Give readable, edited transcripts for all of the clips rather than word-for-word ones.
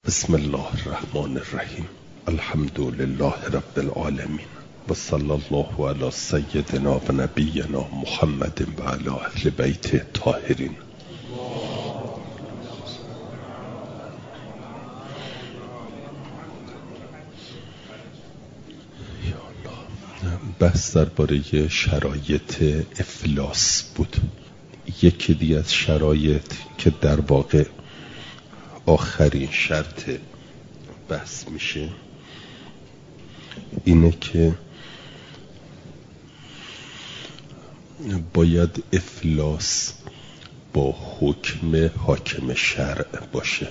بسم الله الرحمن الرحیم. الحمد لله رب العالمین و صلی الله علی سیدنا و نبینا محمد و علی اهل بیت الطاهرین. بحث درباره شرایط افلاس بود. یکی دیگه از شرایط که در واقع آخرین شرط بحث میشه اینه که باید افلاس با حکم حاکم شرع باشه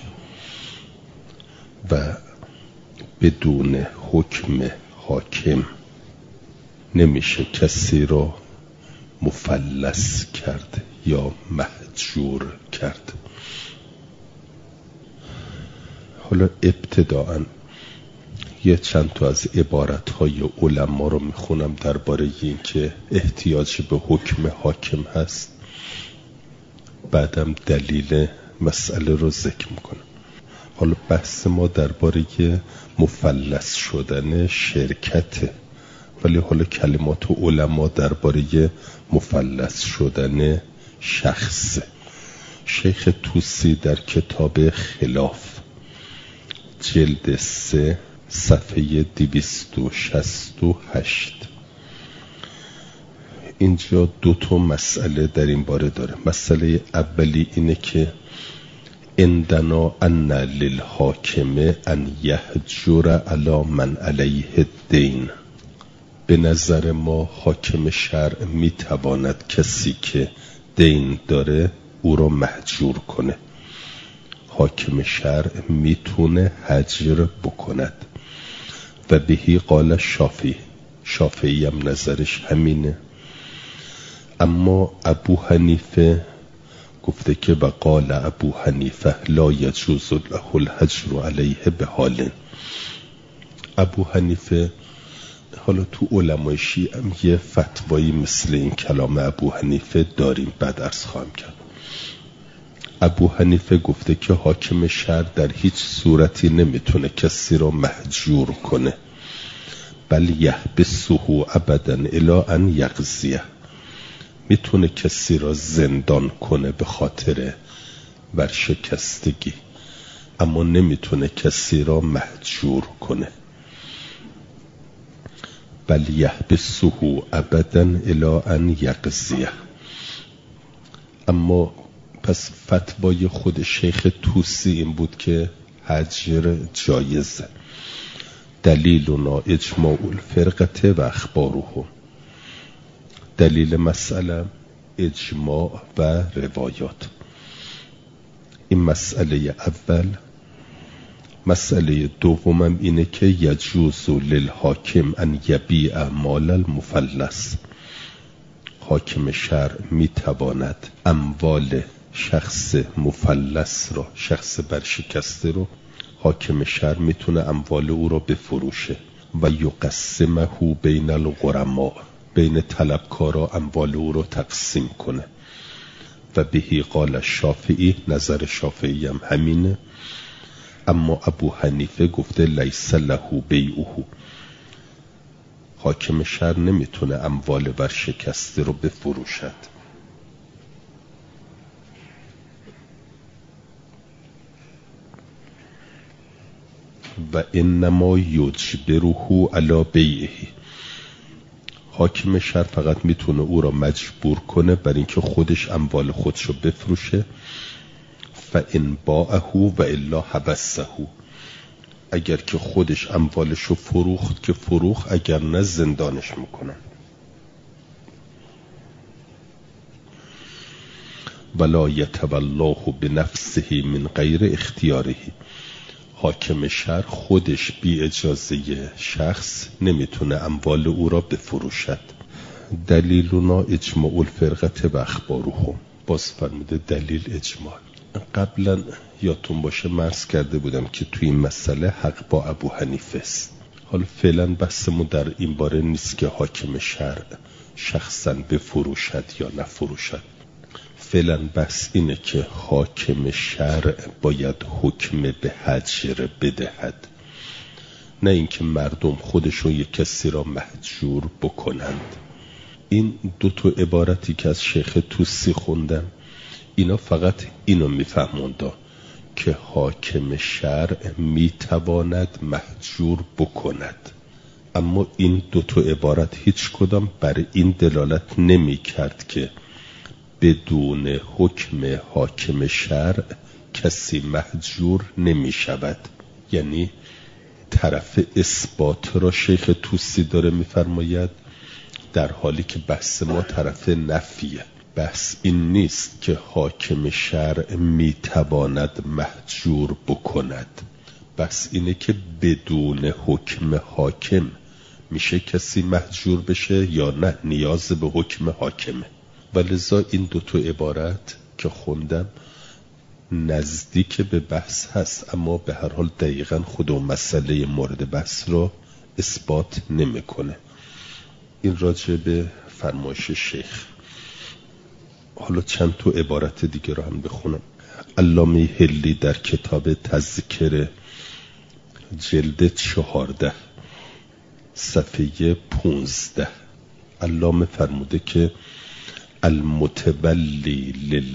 و بدون حکم حاکم نمیشه کسی را مفلس کرد یا مهجور کرد. حالا ابتداءً یه چند تا از عبارت‌های علما رو میخونم درباره این که احتیاج به حکم حاکم هست، بعدم دلیل مسئله رو ذکر میکنم. حالا بحث ما درباره مفلس شدن شرکته، ولی حالا کلمات علما درباره مفلس شدن شخص. شیخ طوسی در کتاب خلاف جلد 3 صفحه 268 اینجا دو تا مسئله در این باره داره. مسئله اولی اینه که عندنا ان للحاکم ان یهجر علی من علیه الدین. به نظر ما حاکم شرع میتواند کسی که دین داره او را مهجور کنه. حاکم شرع میتونه هجر بکند و بهی قال شافعی هم نظرش همینه. اما ابو حنیفه گفته که و قال ابو حنیفه لا یجوز له الهجر علیه بحال. ابو حنیفه، حالا تو علمای شیعه هم یه فتوایی مثل این کلام ابو حنیفه داریم، بعد عرض خواهم کرد. ابو حنیفه گفته که حاکم شرع در هیچ صورتی نمیتونه کسی را مهجور کنه، بل یحبسه ابدا الی ان یقضیه. میتونه کسی را زندان کنه به خاطر ورشکستگی، اما نمیتونه کسی را مهجور کنه. بل یحبسه ابدا الی ان یقضیه. اما پس فتوای خود شیخ طوسی این بود که هجر جایزه. دلیلنا اجماع الفرقه و اخبارهم. دلیل مسئله اجماع و روایات. این مسئله اول. مسئله دومم اینه که یجوز للحاکم ان یبیع مال المفلس. حاکم شرع میتواند اموال شخص مفلس را، شخص برشکسته رو، حاکم شرع میتونه اموال او را بفروشه و یقسمه بین الغرماء، بین طلبکارا اموال او را تقسیم کنه. و بهی قال شافعی، نظر شافعی هم همینه. اما ابو حنیفه گفته لیس له بیعه. حاکم شرع نمیتونه اموال برشکسته رو بفروشد. و انما یجبره علی بیعه. حاکم شرع فقط میتونه او را مجبور کنه بر اینکه خودش اموال خودش رو بفروشه. فان باعه و الا حبسه. اگر که خودش اموالش رو فروخت که فروخت، اگر نه زندانش میکنن. ولا یتولاه بنفسه من غیر اختیاره. حاکم شرع خودش بی اجازه شخص نمیتونه اموال او را بفروشد. دلیلنا اجماع الفرقه و اخبارهم. باز فرموده دلیل اجماع. قبلا یادتون باشه مرز کرده بودم که توی این مسئله حق با ابو حنیفه است. حالا فعلا بحثمون در این باره نیست که حاکم شرع شخصا بفروشد یا نفروشد. فعلا بس اینه که حاکم شرع باید حکم به هجر بدهد، نه اینکه مردم خودشون یک کسی را مهجور بکنند. این دو تا عبارتی که از شیخ توسی خوندم اینا فقط اینو میفهموندا که حاکم شرع میتواند مهجور بکند، اما این دو تا عبارت هیچ کدام بر این دلالت نمی کرد که بدون حکم حاکم شرع کسی مهجور نمی شود. یعنی طرف اثبات را شیخ توسی داره میفرماید، در حالی که بحث ما طرف نفیه. بحث این نیست که حاکم شرع میتواند مهجور بکند، بحث اینه که بدون حکم حاکم میشه کسی مهجور بشه یا نه، نیاز به حکم حاکمه. ولذا این دوتا عبارت که خوندم نزدیک به بحث هست، اما به هر حال دقیقا خود و مسئله مورد بحث رو اثبات نمیکنه. این راجع به فرمایش شیخ. حالا چند تا عبارت دیگه رو هم بخونم. علامه حلی در کتاب تذکر جلد 14 صفحه 15 علامه فرموده که المتولی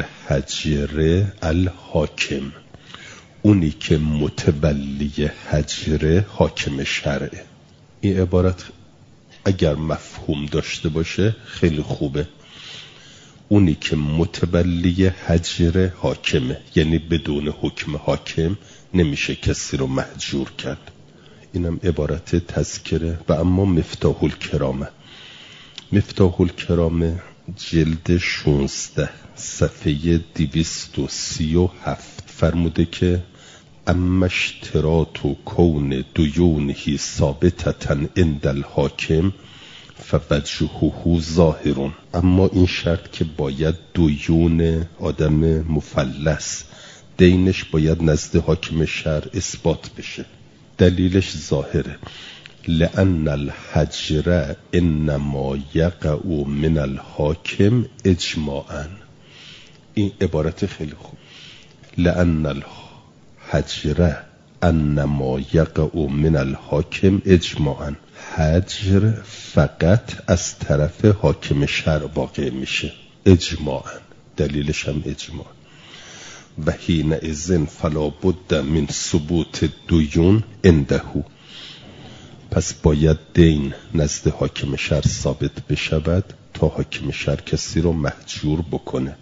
للحجر الحاکم، اونی که متولی حجر حاکم شرعه. این عبارت اگر مفهوم داشته باشه خیلی خوبه. اونی که متولی حجر حاکمه، یعنی بدون حکم حاکم نمیشه کسی رو مهجور کرد. اینم عبارت تذکره. و اما مفتاح الکرامه، مفتاح الکرامه جلد 16 صفحه 237 فرموده که اما اشتراط و کون دیونه ثابتتن عند الحاکم فوجهه ظاهرون، اما این شرط که باید دیون آدم مفلس دینش باید نزد حاکم شرع اثبات بشه، دلیلش ظاهره. لأن الحجر انما یقع من الحاکم اجماعا. این عبارت خیلی خوب. لأن الحجر انما یقع من الحاکم اجماعا، حجر فقط از طرف حاکم شرع واقع میشه اجماعا، دلیلش هم اجماع. و حینئذ فلا بد من ثبوت دیون عنده، پس باید دین نزد حاکم شرع ثابت بشود تا حاکم شرع کسی رو مهجور بکنه.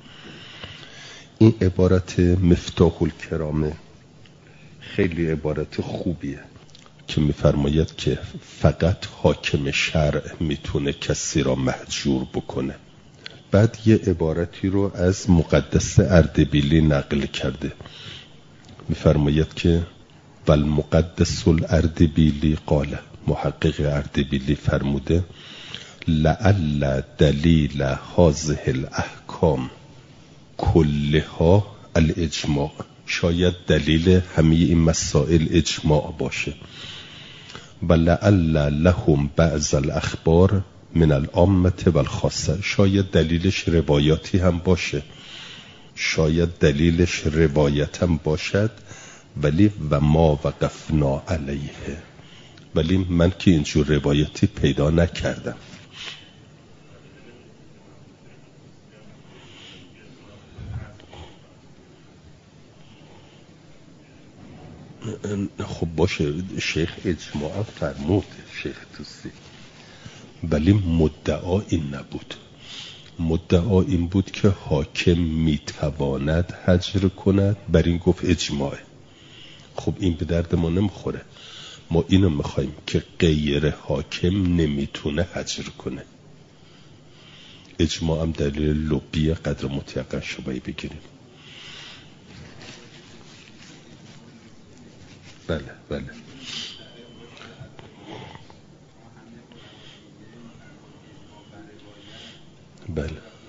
این عبارت مفتاح الکرامه خیلی عبارت خوبیه که میفرماید که فقط حاکم شرع میتونه کسی را مهجور بکنه. بعد یه عبارتی رو از مقدس اردبیلی نقل کرده، میفرماید که والمقدس الاردبیلی قال، محقق اردبیلی فرموده لعل دلیل هذه الاحکام کلها الاجماع، شاید دلیل همه این مسائل اجماع باشه. و لعل لهم بعض الاخبار من العامه والخاصه، شاید دلیلش روایاتی هم باشه، شاید دلیلش روایت هم باشد، ولی و ما وقفنا علیه، ولی من که اینجور روایتی پیدا نکردم. خب باشه، شیخ اجماع فرمود شیخ توسی، ولی مدعا این نبود. مدعا این بود که حاکم میتواند حجر کند، بر این گفت اجماعه. خب این به درد ما نمیخوره. ما اینو میخوایم که غیر حاکم نمیتونه حجر کنه. اجماع هم دلیل لبی قدر متیقن شبایی بگیریم. بله بله بله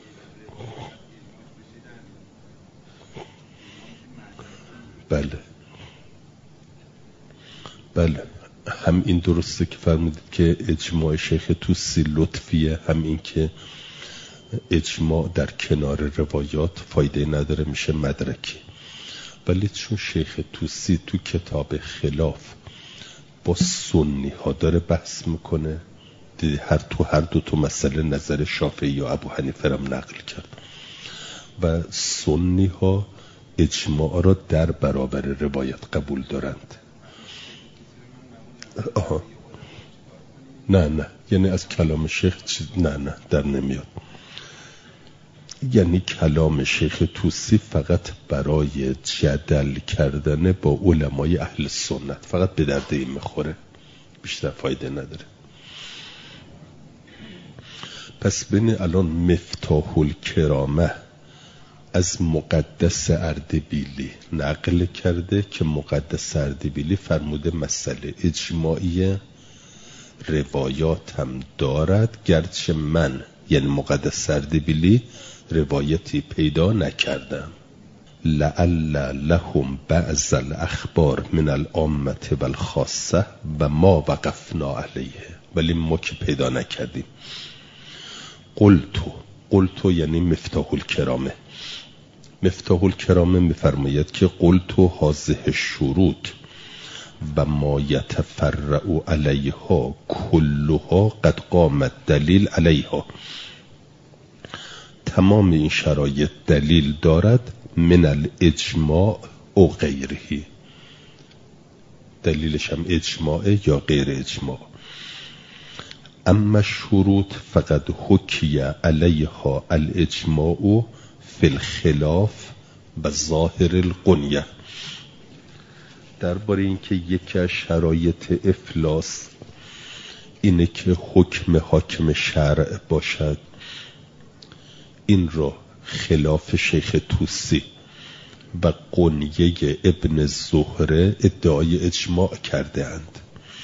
بله بله، هم این درسته که فرمودید که اجماع شیخ توسی لطفیه، هم این که اجماع در کنار روایات فایده نداره، میشه مدرکی. ولی چون شیخ طوسی تو کتاب خلاف با سنی ها داره بحث میکنه، دیدی هر دو تا مسئله نظر شافعی یا ابو حنیفه را نقل کرد و سنی ها اجماع را در برابر روایت قبول دارند. نه یعنی از کلام شیخ نه در نمیاد. یعنی کلام شیخ طوسی فقط برای جدل کردن با علمای اهل سنت، فقط به درد این میخوره، بیشتر فایده نداره. پس ببین الان مفتاح الکرامه از مقدس اردبیلی نقل کرده که مقدس اردبیلی فرموده مسئله اجماعی، روایات هم دارد، گرچه من یعنی مقدس اردبیلی روایتی پیدا نکردم. لعل لهم بعض الاخبار من العامه و الخاصه و ما وقفنا علیه، ولی ما که پیدا نکردیم. قلتو یعنی مفتاح الکرامه. مفتاح الکرامه میفرماید که قلتو هذه الشروط و ما یتفرع علیها کلها قد قامت دلیل علیها. تمام این شرایط دلیل دارد من الاجماع او غیره، دلیلش هم اجماع یا غیر اجماع. اما شروط فقط حکی علیها الاجماع فی الخلاف و ظاهر القنیه. درباره این که یکی از شرایط افلاس اینه که حکم حاکم شرع باشد، این را خلاف شیخ طوسی و قنیه ابن زهره ادعای اجماع کرده اند.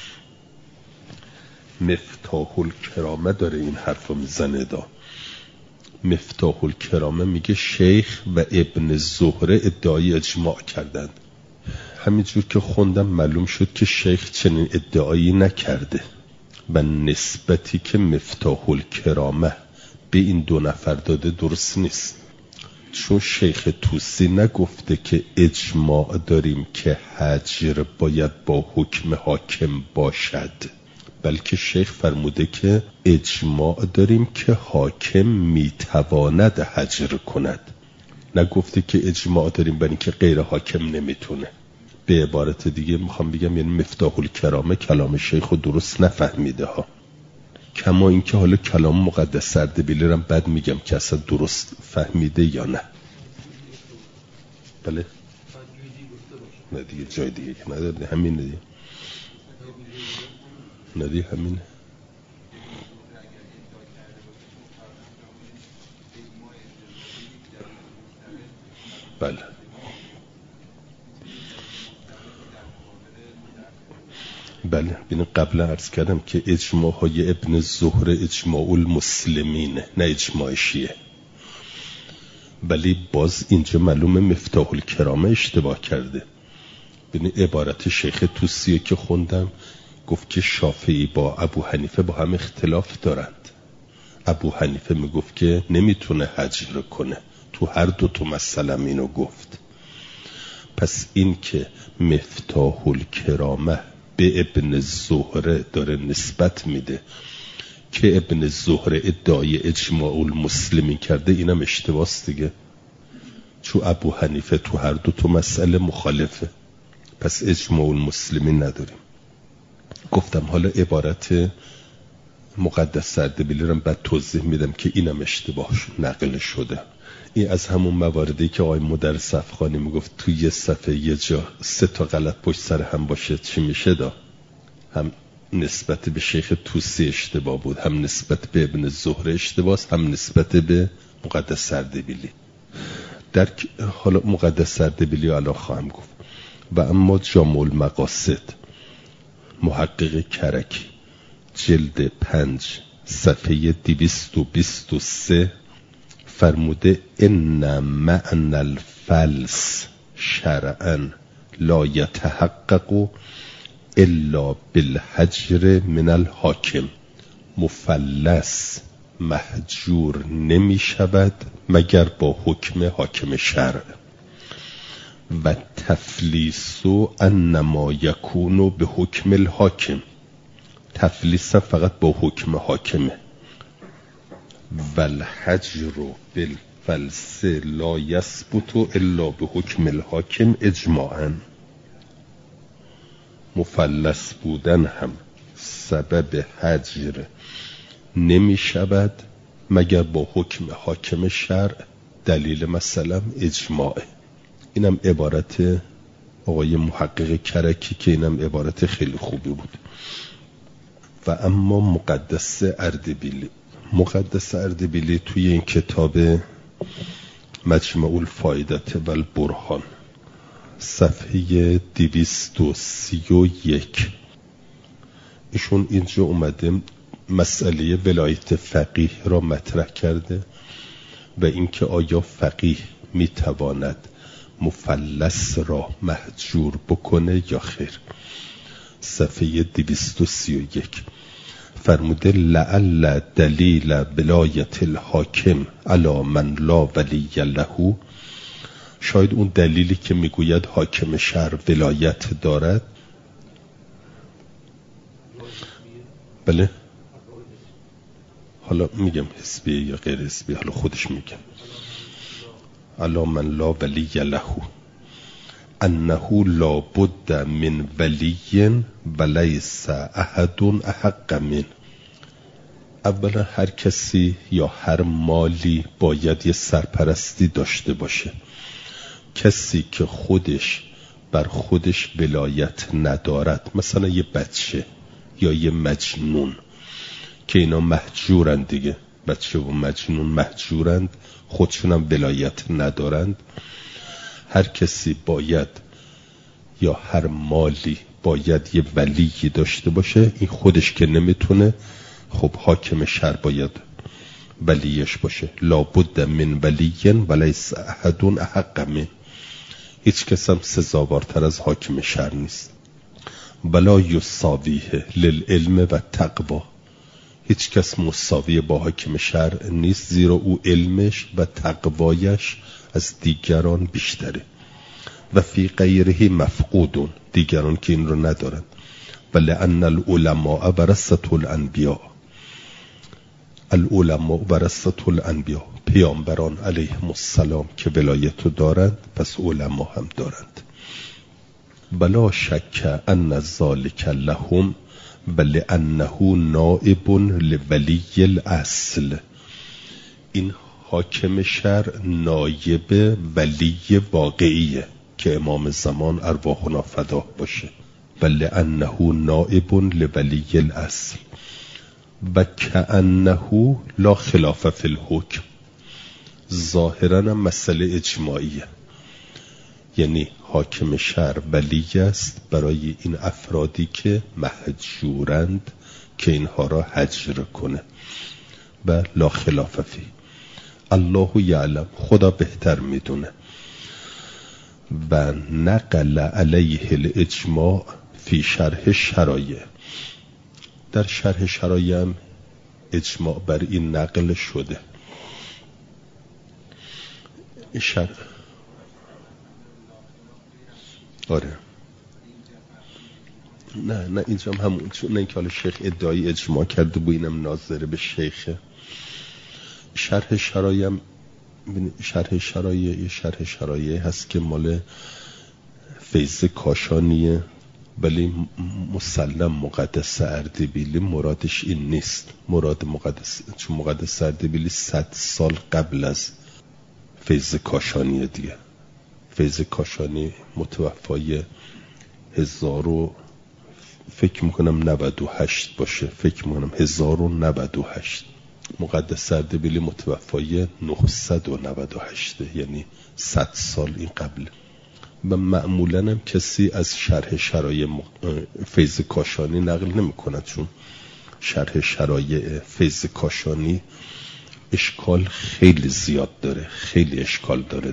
مفتاح الکرامه داره این حرف میزنه. مفتاح الکرامه میگه شیخ و ابن زهره ادعای اجماع کردند. همینجور که خوندم معلوم شد که شیخ چنین ادعایی نکرده و نسبتی که مفتاح الکرامه به این دو نفر داده درست نیست، چون شیخ طوسی نگفته که اجماع داریم که هجر باید با حکم حاکم باشد، بلکه شیخ فرموده که اجماع داریم که حاکم میتواند هجر کند. نگفته که اجماع داریم برای اینکه غیر حاکم نمیتونه. به عبارت دیگه میخوام بگم یعنی مفتاح الکرامه کلام شیخ رو درست نفهمیده ها. کما اینکه حالا کلام مقدس اردبیلی رو بعد میگم که اصلا درست فهمیده یا نه. بله نه دیگه جای دیگه که نداره، همینه دیگه. نه دیگه همینه. بله بله ببین قبلا عرض کردم که اجماع های ابن زهره اجماع المسلمینه نه اجماع شیعه. ولی باز اینجا معلومه مفتاح الکرامه اشتباه کرده. ببین عبارت شیخ طوسیه که خوندم، گفت که شافعی با ابو حنیفه با هم اختلاف دارند. ابو حنیفه میگفت که نمیتونه هجر کنه، تو هر دو تو مسئله اینو گفت. پس این که مفتاح الکرامه به ابن زهره داره نسبت میده که ابن زهره ادعای اجماع المسلمین کرده، اینم اشتباهست دیگه، چون ابو حنیفه تو هر دو تو مسئله مخالفه، پس اجماع المسلمین نداریم. گفتم حالا عبارت مقدس اردبیلی رو بعد توضیح میدم که اینم اشتباه نقل شده. این از همون مواردی که آقای مدرس افغانی میگفت توی یه صفحه یه جا 3 تا غلط پشت سر هم باشه چی میشه دا؟ هم نسبت به شیخ طوسی اشتباه بود، هم نسبت به ابن زهره اشتباه، هم نسبت به مقدس اردبیلی. در حالا مقدس اردبیلی رو الان خواهم گفت. و اما جامع المقاصد محقق کرکی جلد 5 صفحه 223 فرموده ان معنی الفلس شرعا لا یتحقق الا بالحجر من الحاکم. مفلس مهجور نمی شود مگر با حکم حاکم شرع. و تفلیس انما یکون به حکم الحاکم، تفلیس فقط با حکم حاکمه. و الحجر بالفلس لا یثبت الا به حکم الحاکم اجماعا. مفلس بودن هم سبب حجر نمی شود مگر با حکم حاکم شرع. دلیل مثلا اجماعه. اینم عبارت آقای محقق کرکی که اینم عبارت خیلی خوبی بود. و اما مقدس اردبیلی توی این کتاب مجمع الفائدة و البرهان صفحه 231 ایشون اینجا اومده مسئله ولایت فقیه را مطرح کرده و اینکه آیا فقیه میتواند مفلس را مهجور بکنه یا خیر. صفحه 231 فرموده لعل دلیل ولایت الحاکم علی من لا ولی له، شاید اون دلیلی که میگوید حاکم شهر ولایت دارد، بله حالا میگم حزبی یا غیر حزبی، حالا خودش میگم علی من لا ولی له انه لا بد من ولی ولیس احد احق من. اولا هر کسی یا هر مالی باید یه سرپرستی داشته باشه. کسی که خودش بر خودش ولایت ندارد، مثلا یه بچه یا یه مجنون که اینا مهجورند دیگه، بچه و مجنون مهجورند، خودشونم ولایت ندارند. هر کسی باید یا هر مالی باید یه ولی داشته باشه. این خودش که نمیتونه، خب حاکم شهر باید ولیش باشه. لابد من ولی ولیس احد احق من. هیچ کس هم سزاوارتر از حاکم شهر نیست. ولا یساویه للعلم و تقوا، هیچ کس مساوی با حاکم شهر نیست، زیرا او علمش و تقوایش از دیگران بیشتره. و فی غیره مفقودون، دیگران که این رو ندارن. ولأن العلماء ورثة الانبیاء، العلماء ورثة الانبیاء، پیامبران علیهم السلام که ولایت رو دارند پس علما هم دارند. بلا شک ان ذلک لهم ولأنه نائب لولی الاصل. این حاکم شهر نایب ولی واقعیه که امام زمان ارواحنا فداه باشه. ولأنه نائب لولی الاصل و کأنه لا خلاف فی الحکم. ظاهراً هم مسئله اجماعیه، یعنی حاکم شهر ولی است برای این افرادی که مهجورند که اینها را هجر کنه و لا خلاف فی. الله یعلم، خدا بهتر میدونه. و نقل علیه الاجماع فی شرح شرایع، در شرح شرایع هم اجماع بر این نقل شده. آره نه اینجا هم همون، چون اینکه حالا شیخ ادعای اجماع کرده بود، اینم ناظره به شیخه. شرح شرایع هم شرح شرایع هست که مال فیض کاشانیه، ولی مسلم مقدس اردبیلی مرادش این نیست. مراد مقدس، چون مقدس اردبیلی 100 سال قبل از فیض کاشانیه دیگه. فیض کاشانی متوفای 1000 فکر میکنم 98 باشه، فکر میکنم 1098. مقدس اردبیلی متوفای 998، یعنی 100 سال این قبل. و معمولا هم کسی از شرح شرایع فیض کاشانی نقل نمی کند، چون شرح شرایع فیض کاشانی اشکال خیلی زیاد داره، خیلی اشکال داره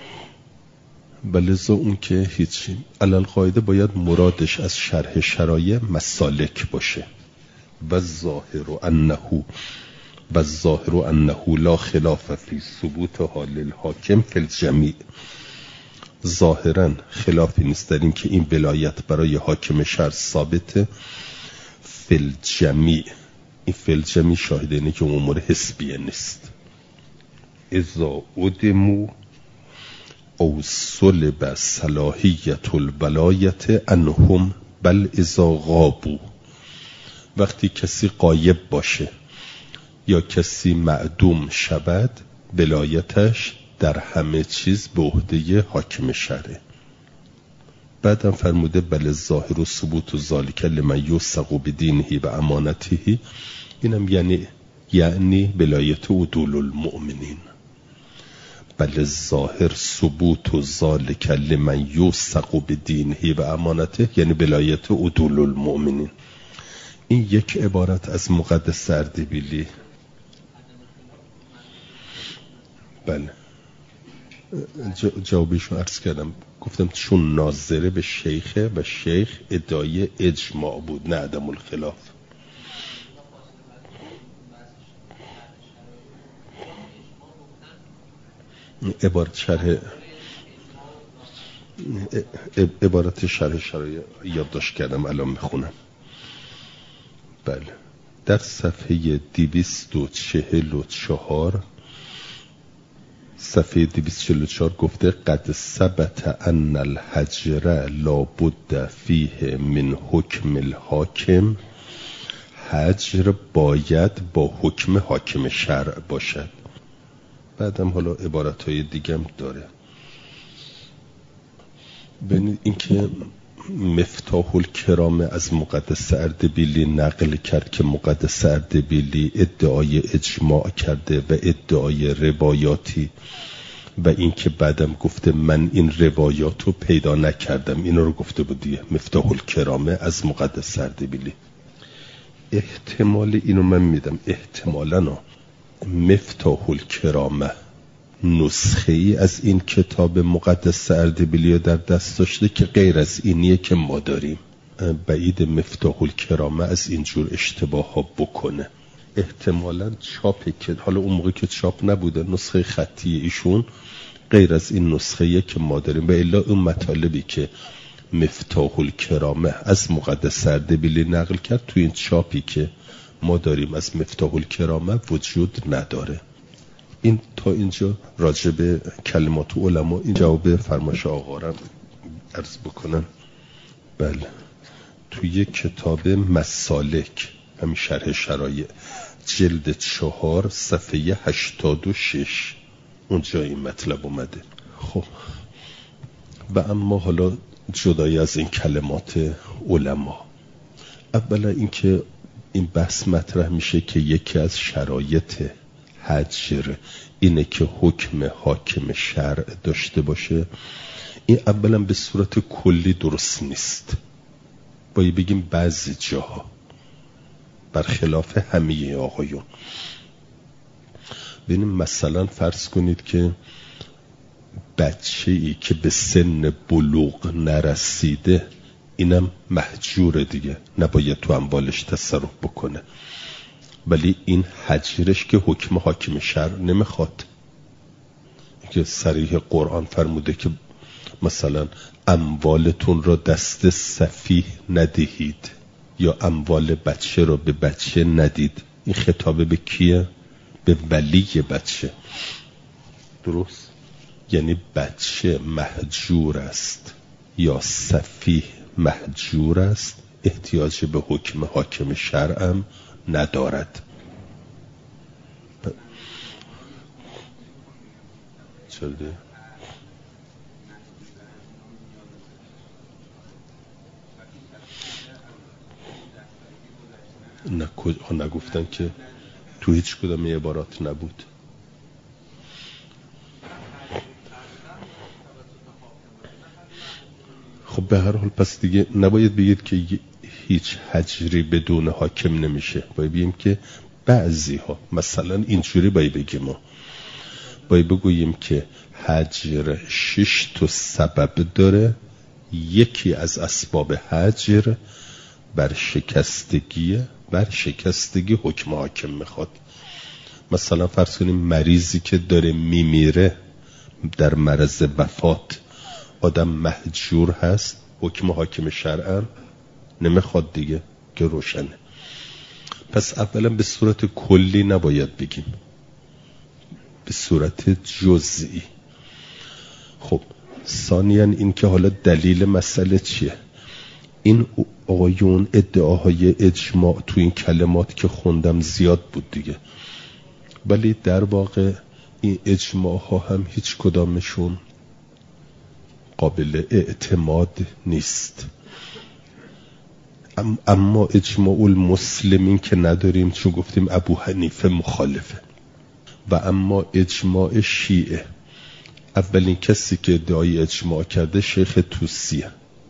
بلذا اون که هیچی. علالقاعده باید مرادش از شرح شرایع مسالک باشه. و ظاهر انه و الظاهر انه لا خلاف فی ثبوت حال الحاکم فی الجمیع. ظاهرا خلافی نیست در این که این ولایت برای حاکم شهر ثابته فی الجمیع. این فی الجمیع شاهد اینه که امور حسبیه نیست. اذا ادمو او صلب صلاحیت الولایت انهم بل اذا غابو. وقتی کسی غایب باشه یا کسی معدوم شود ولایتش در همه چیز به عهده حاکم شهره. بعدم فرموده بل الظاهر و ثبوت و ذالک لمن یوثق بدینه و امانته. اینم یعنی ولایت عدول المؤمنین. بل الظاهر ثبوت و ذالک لمن یوثق بدینه و امانته یعنی ولایت عدول المؤمنین. این یک عبارت از مقدس اردبیلی. بله جوابیشو عرض کردم، گفتم چون ناظره به شیخه و شیخ ادعای اجماع بود نه عدم الخلاف. عبارت شرح یادداشت کردم الان میخونم. بله در صفحه 244 صفحه 244 گفته قد ثبت ان الحجر لا بد فیه من حکم الحاکم. حجر باید با حکم حاکم شرع باشد. بعدم حالا عبارتهای دیگه هم داره. ببینید اینکه مفتاح الکرام از مقدس اردبیلی نقل کرد که مقدس اردبیلی ادعای اجماع کرده و ادعای روایاتی و اینکه بعدم گفته من این روایات رو پیدا نکردم. اینو رو گفته بود دیگه مفتاح الکرام از مقدس اردبیلی. احتمال اینو من میدم احتمالاً مفتاح الکرام نسخه ای از این کتاب مقدس اردبیلی در دست داشته که غیر از اینیه که ما داریم. بعید مفتاح الکرام از اینجور اشتباه ها بکنه. احتمالاً چاپی که حالا اون موقع که چاپ نبوده نسخه خطی ایشون غیر از این نسخه که ما داریم و الا اون مطالبی که مفتاح الکرام از مقدس اردبیلی نقل کرد تو این چاپی که ما داریم از مفتاح الکرام وجود نداره. این تا اینجا راجع به کلمات علما این جواب فرمایش آقا را عرض بکنم. بله توی کتاب مسالک همین شرح شرایع جلد 4 صفحه 86 اونجا این مطلب اومده. خب و اما حالا جدای از این کلمات علما، اولا اینکه این بحث مطرح میشه که یکی از شرایط حجر اینه که حکم حاکم شرع داشته باشه. این اولا به صورت کلی درست نیست. باید بگیم بعضی جاها برخلاف همه آقایون. ببینیم مثلا فرض کنید که بچه‌ای که به سن بلوغ نرسیده اینم محجور دیگه، نباید تو اموالش تصرف بکنه، ولی این حجرش که حکم حاکم شرع نمیخواد. که صریح قرآن فرموده که مثلا اموالتون را دست سفیه ندهید یا اموال بچه را به بچه ندید. این خطابه به کیه؟ به ولی بچه. درست؟ یعنی بچه محجور است یا سفیه محجور است، احتیاج به حکم حاکم شرعم ندارد. چرده؟ نگفتن که تو هیچ کدام عبارات نبود. خب به هر حال پس دیگه نباید بگید که هیچ حجری بدون حاکم نمیشه. باید بگیم که بعضی ها مثلا اینجوری باید بگیم باید بگوییم که حجر 6 تا سبب داره. یکی از اسباب حجر بر شکستگی حکم حاکم میخواد. مثلا فرض کنیم مریضی که داره میمیره در مرض وفات، آدم مهجور هست، حکم حاکم شرعن نمیخواد دیگه که روشنه. پس اولا به صورت کلی نباید بگیم، به صورت جزئی. خب ثانیاً این که حالا دلیل مسئله چیه؟ این آقایون ادعاهای اجماع تو این کلمات که خوندم زیاد بود دیگه، ولی در واقع این اجماع ها هم هیچ کدامشون قابل اعتماد نیست. اما اجماع المسلمین که نداریم، چون گفتیم ابو حنیفه مخالفه. و اما اجماع شیعه، اولین کسی که ادعای اجماع کرده شیخ توسیه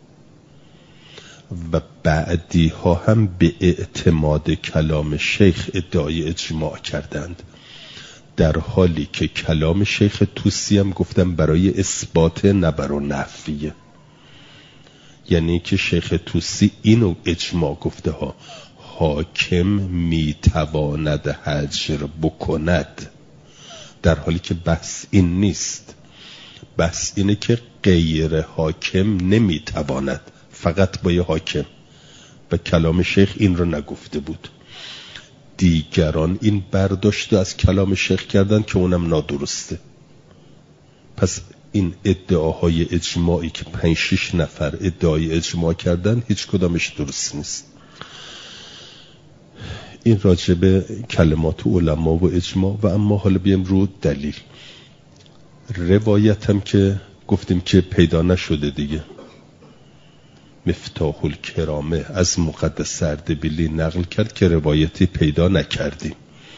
و بعدی ها هم به اعتماد کلام شیخ ادعای اجماع کردند، در حالی که کلام شیخ توسی هم گفتم برای اثبات نه برای نفیه. یعنی که شیخ توسی اینو اجماع گفته ها، حاکم میتواند حجر بکند، در حالی که بحث این نیست. بحث اینه که غیر حاکم نمیتواند، فقط با یه حاکم، و کلام شیخ این رو نگفته بود. دیگران این برداشت از کلام شیخ کردن که اونم نادرسته. پس این ادعاهای اجماعی که 5-6 نفر ادعای اجماع کردن هیچ کدامش درست نیست. این راجب کلمات علما و اجماع. و اما حالا بیم رو دلیل. روایت هم که گفتیم که پیدا نشده دیگه، مفتاح الکرامه از مقدس اردبیلی نقل کرد که روایتی پیدا نکردیم.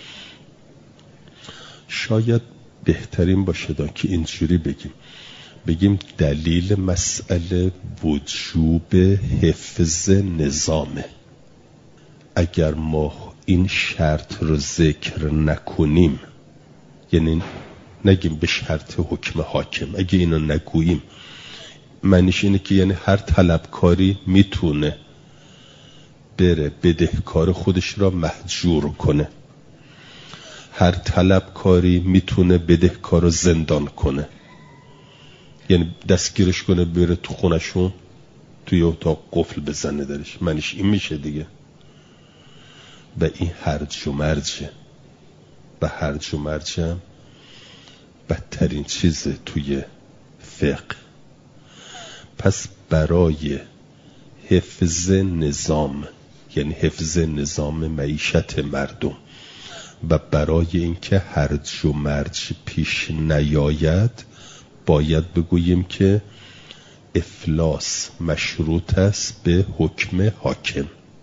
شاید بهترین باشه که اینجوری بگیم دلیل مسئله وجوب حفظ نظامه. اگر ما این شرط رو ذکر نکنیم، یعنی نگیم به شرط حکم حاکم، اگه اینو نگوییم، معنیش اینه که یعنی هر طلبکاری میتونه بره بدهکار خودش را مهجور کنه، هر طلبکاری میتونه بدهکار رو زندان کنه، یعنی دستگیرش کنه بره تو خونشون توی اتاق قفل بزنه درش. معنیش این میشه دیگه. و این هرج و مرجه، و هرج و مرج هم بدترین چیزه توی فقه. پس برای حفظ نظام، یعنی حفظ نظام معیشت مردم، و برای اینکه هرج و مرج پیش نیاید، باید بگوییم که افلاس مشروط است به حکم حاکم.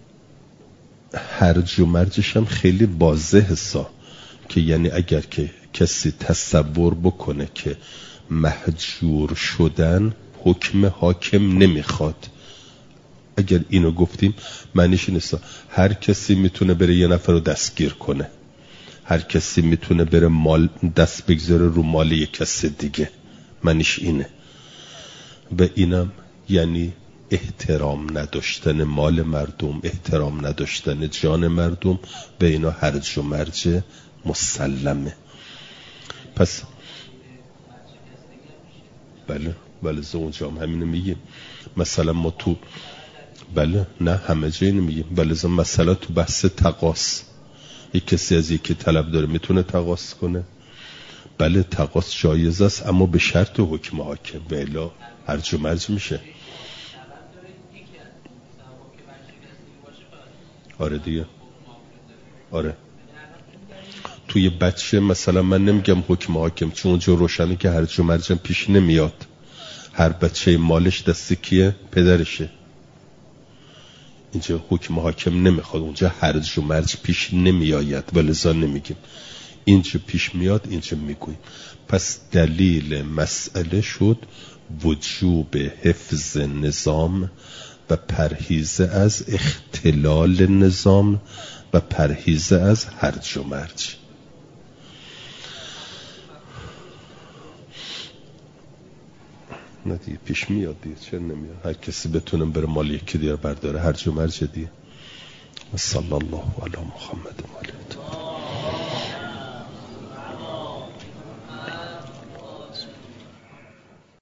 هرج و مرجش هم خیلی واضحه که یعنی اگر که کسی تصور بکنه که مهجور شدن حکم حاکم نمیخواد، اگر اینو گفتیم معنیش نیست هر کسی میتونه بره یه نفر رو دستگیر کنه، هر کسی میتونه بره مال دست بگذاره رو مال یک کس دیگه. معنیش اینه. و اینم یعنی احترام نداشتن مال مردم، احترام نداشتن جان مردم، و اینا هرج و مرج مسلمه. پس بله اونجا هم همینو میگیم. مثلا ما تو نه همه جایی نمیگیم. مثلا تو بحث تقاص، یک کسی از یکی طلب داره میتونه تقاص کنه. تقاص جایز است، اما به شرط حکم حاکم، و الا هرج و مرج میشه. آره دیگه. آره توی بچه مثلا من نمیگم حکم حاکم، چون اونجا روشنه که هرج و مرجم پیش نمیاد. هر بچه مالش دست کیه؟ پدرشه. اینجا حکم حاکم نمیخواد، اونجا هرج و مرج پیش نمیآید، ولذا نمیگیم. اینجا پیش میاد، اینجا میگویم. پس دلیل مسئله شد وجوب حفظ نظام و پرهیز از اختلال نظام و پرهیز از هرج و مرج. نه دیگه پیش میاد دیگه، چرا نمیاد؟ هر کسی بتونه بره مال یکی دیگه برداره، هرج و مرج دیگه. صلی الله علی محمد و آله.